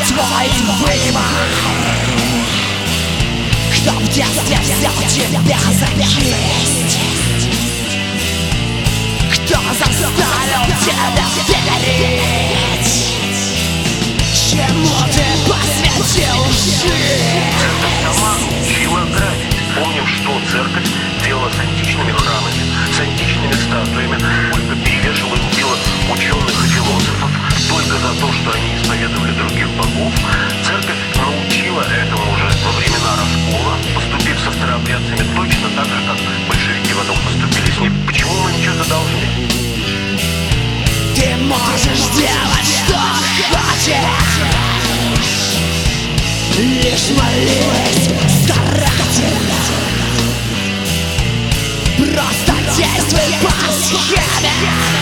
твоим выбор. Кто в детстве взял тебя за честь? Кто заставил тебя верить? Чему ты посвятил жизнь? Церковь сама учила грабить. Помним, что церковь делала с античными храмами, с античными статуями. Сколько перевешивала и убила ученых и философов только за то, что они исповедовали других богов. Церковь научила этому уже во времена раскола, поступив со старообрядцами точно так же, как большевики потом поступили с ней. Почему мы им что-то должны? Ты можешь делать, что хочешь, лишь молись старательно. Просто действуй по схеме,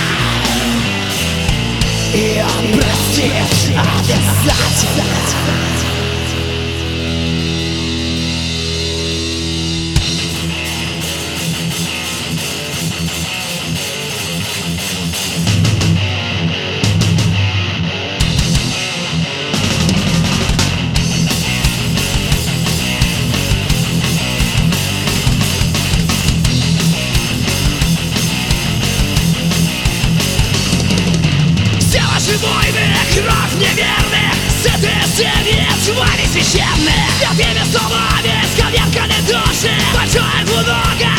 и он простит обязательно. Войны, кровь неверных, сытые семьи, твари священные, святыми словами, сковеркали души, большое много